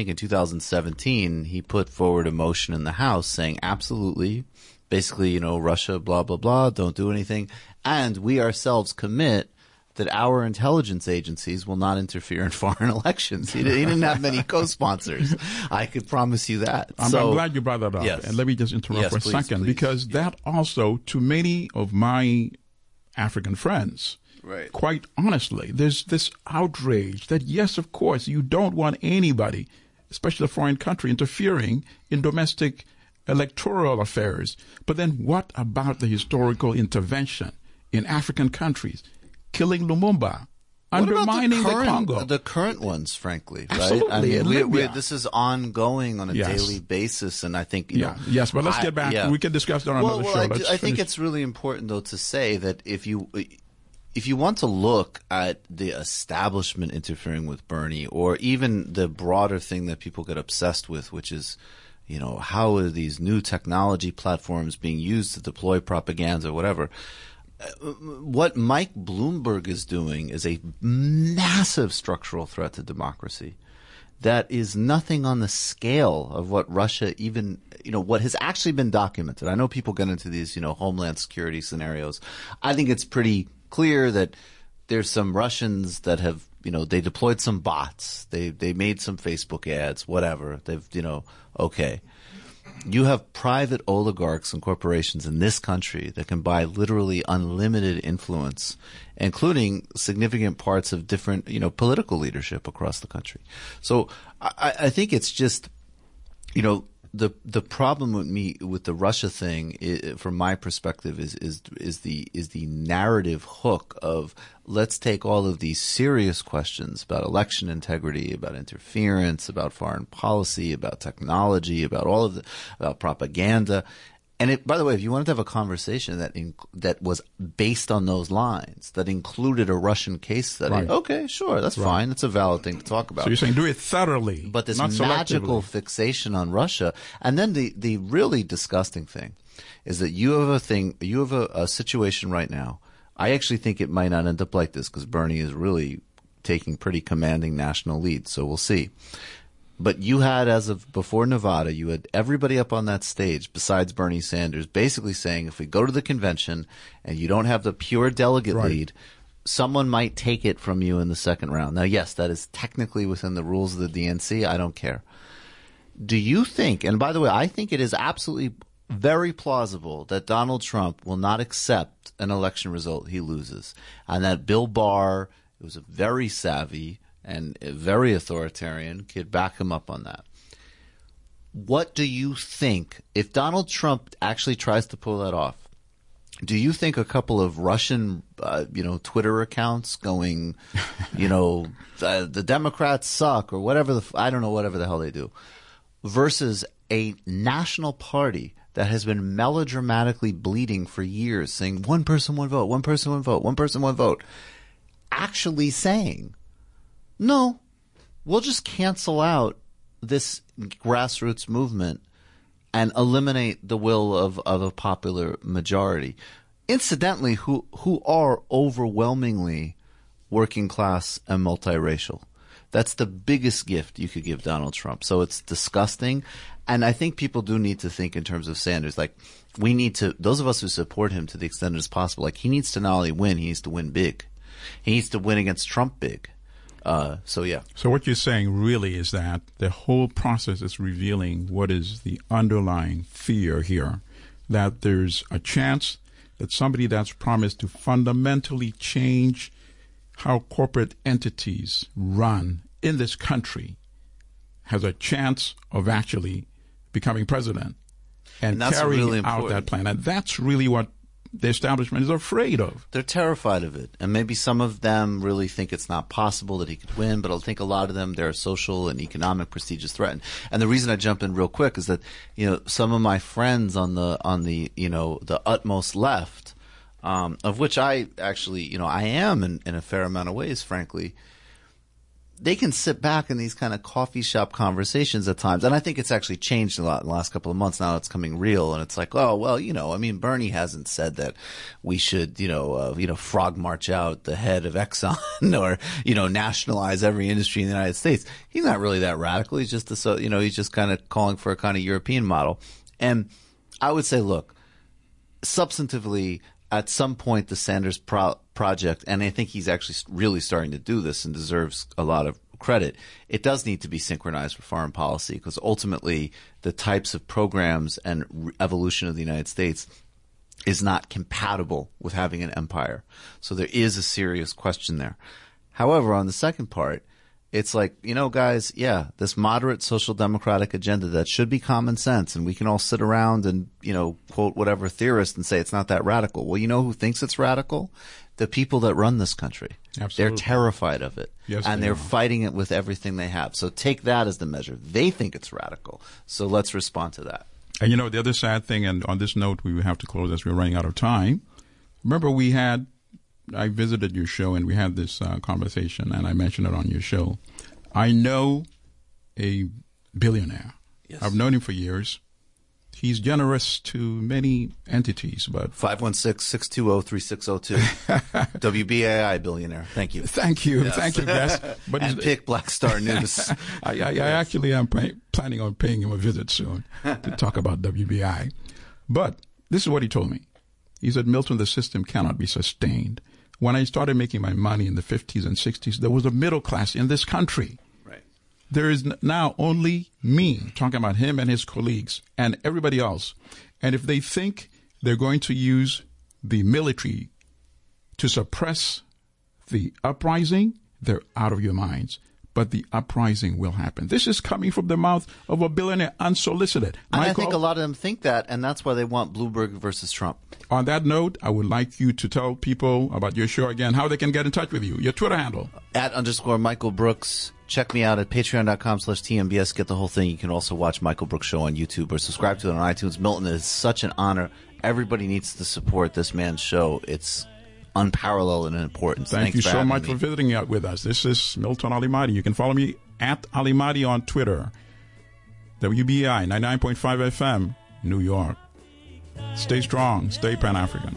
2017, he put forward a motion in the House saying, absolutely, basically, Russia, blah, blah, blah, don't do anything. And we ourselves commit that our intelligence agencies will not interfere in foreign elections. He didn't have many co-sponsors. I could promise you that. I'm glad you brought that up. Yes. And let me just interrupt for a second, because that also, to many of my African friends, right, quite honestly, there's this outrage that, yes, of course, you don't want anybody, especially a foreign country, interfering in domestic electoral affairs. But then what about the historical intervention in African countries? Killing Lumumba, undermining the Congo. The current ones, frankly, right? Absolutely. I mean, this is ongoing on a daily basis, and I think, Yes, but let's get back. Yeah. We can discuss that on another show. I think it's really important, though, to say that if you want to look at the establishment interfering with Bernie, or even the broader thing that people get obsessed with, which is, how are these new technology platforms being used to deploy propaganda or whatever, what Mike Bloomberg is doing is a massive structural threat to democracy that is nothing on the scale of what Russia even, what has actually been documented. I know people get into these, homeland security scenarios. I think it's pretty clear that there's some Russians that have, they deployed some bots. They made some Facebook ads, whatever. They've, okay. You have private oligarchs and corporations in this country that can buy literally unlimited influence, including significant parts of different, political leadership across the country. So I think it's just, the problem with the Russia thing, from my perspective, is the narrative hook of, let's take all of these serious questions about election integrity, about interference, about foreign policy, about technology, about about propaganda. And by the way, if you wanted to have a conversation that was based on those lines, that included a Russian case study, right, okay, sure, that's fine. It's a valid thing to talk about. So you're saying do it thoroughly, but this not magical fixation on Russia, and then the really disgusting thing is that you have a situation right now. I actually think it might not end up like this because Bernie is really taking pretty commanding national lead. So we'll see. But you had, as of before Nevada, you had everybody up on that stage besides Bernie Sanders basically saying, if we go to the convention and you don't have the pure delegate lead, someone might take it from you in the second round. Now, yes, that is technically within the rules of the DNC. I don't care. Do you think, and by the way, I think it is absolutely very plausible that Donald Trump will not accept an election result he loses, and that Bill Barr, who was a very savvy and a very authoritarian, could back him up on that. What do you think, if Donald Trump actually tries to pull that off, do you think a couple of Russian, Twitter accounts going, the Democrats suck or whatever, whatever the hell they do, versus a national party that has been melodramatically bleeding for years, saying one person, one vote, one person, one vote, one person, one vote, actually saying, no, we'll just cancel out this grassroots movement and eliminate the will of a popular majority. Incidentally, who are overwhelmingly working class and multiracial. That's the biggest gift you could give Donald Trump. So it's disgusting. And I think people do need to think in terms of Sanders. Like, we need to, those of us who support him to the extent as possible, like, he needs to not only win, he needs to win big. He needs to win against Trump big. So what you're saying really is that the whole process is revealing what is the underlying fear here, that there's a chance that somebody that's promised to fundamentally change how corporate entities run in this country has a chance of actually becoming president and carrying out that plan. And that's really what the establishment is afraid of. They're terrified of it. And maybe some of them really think it's not possible that he could win, but I think a lot of them, their social and economic prestige is threatened. And the reason I jump in real quick is that, some of my friends on the the utmost left, of which I actually, I am in a fair amount of ways, frankly, they can sit back in these kind of coffee shop conversations at times. And I think it's actually changed a lot in the last couple of months. Now it's coming real. And it's like, oh, well, Bernie hasn't said that we should, frog march out the head of Exxon or, nationalize every industry in the United States. He's not really that radical. He's just, he's just kind of calling for a kind of European model. And I would say, look, substantively, at some point, the Sanders project, and I think he's actually really starting to do this and deserves a lot of credit, it does need to be synchronized with foreign policy, because ultimately the types of programs and evolution of the United States is not compatible with having an empire. So there is a serious question there. However, on the second part, it's like, guys, this moderate social democratic agenda that should be common sense, and we can all sit around and, quote whatever theorist and say it's not that radical. Well, who thinks it's radical? The people that run this country. Absolutely. They're terrified of it. Yes, and they're fighting it with everything they have. So take that as the measure. They think it's radical. So let's respond to that. And the other sad thing, and on this note, we have to close as we're running out of time. Remember, I visited your show and we had this conversation, and I mentioned it on your show. I know a billionaire. Yes. I've known him for years. He's generous to many entities, but 516-620-3602. WBAI billionaire. Thank you. Thank you. Yes. Thank you, Gus. But and pick Black Star News. I actually am planning on paying him a visit soon to talk about WBI. But this is what he told me. He said, Milton, the system cannot be sustained. When I started making my money in the 50s and 60s, there was a middle class in this country. Right. There is now only me, talking about him and his colleagues and everybody else. And if they think they're going to use the military to suppress the uprising, they're out of your minds. But the uprising will happen. This is coming from the mouth of a billionaire unsolicited. And I think a lot of them think that, and that's why they want Bloomberg versus Trump. On that note, I would like you to tell people about your show again, how they can get in touch with you, your Twitter handle. @_Michael Brooks. Check me out at patreon.com/TMBS. Get the whole thing. You can also watch Michael Brooks Show on YouTube or subscribe to it on iTunes. Milton, it is such an honor. Everybody needs to support this man's show. It's unparalleled in importance. Thank you so much for visiting with us. This is Milton Alimadi. You can follow me at Alimadi on Twitter. WBI 99.5 FM, New York. Stay strong. Stay Pan-African.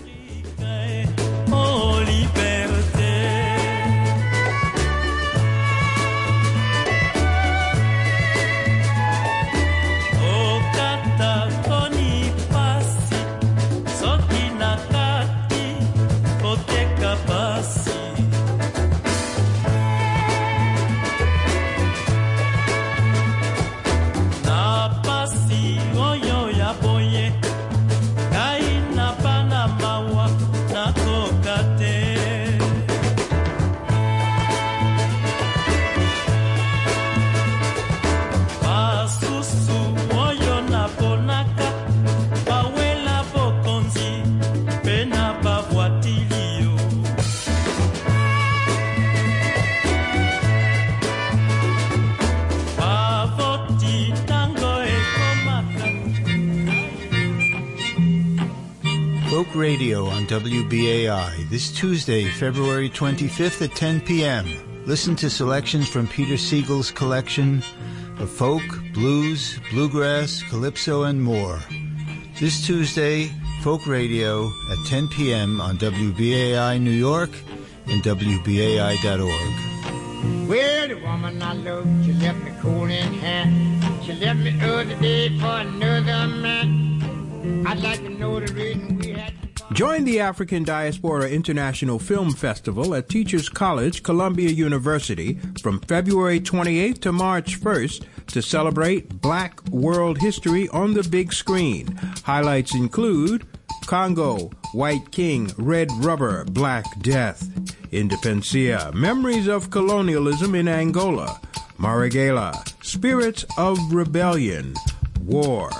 Folk Radio on WBAI this Tuesday, February 25th at 10 p.m. Listen to selections from Peter Siegel's collection of folk, blues, bluegrass, calypso, and more. This Tuesday, Folk Radio at 10 p.m. on WBAI New York and WBAI.org. Well, the woman I love, she left me cold in hand. She left me the other day for another man. I'd like to know the reason we had... Join the African Diaspora International Film Festival at Teachers College, Columbia University from February 28th to March 1st to celebrate Black world history on the big screen. Highlights include Congo, White King, Red Rubber, Black Death, Independencia, Memories of Colonialism in Angola, Marighella, Spirits of Rebellion, War,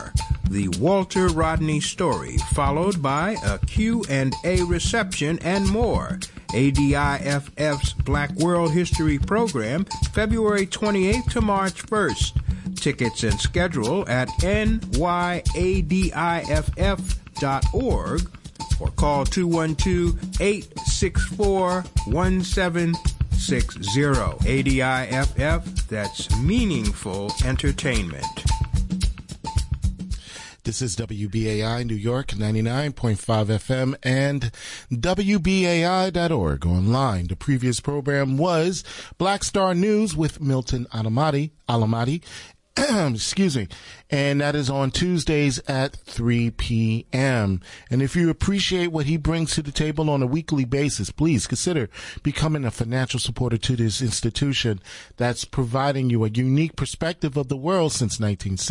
the Walter Rodney story, followed by a Q&A reception and more. ADIFF's Black World History Program, February 28th to March 1st. Tickets and schedule at nyadiff.org or call 212-864-1760. ADIFF, that's Meaningful Entertainment. This is WBAI New York 99.5 FM and WBAI.org online. The previous program was Black Star News with Milton Alamati, excuse me, and that is on Tuesdays at 3 p.m. And if you appreciate what he brings to the table on a weekly basis, please consider becoming a financial supporter to this institution that's providing you a unique perspective of the world since 1960.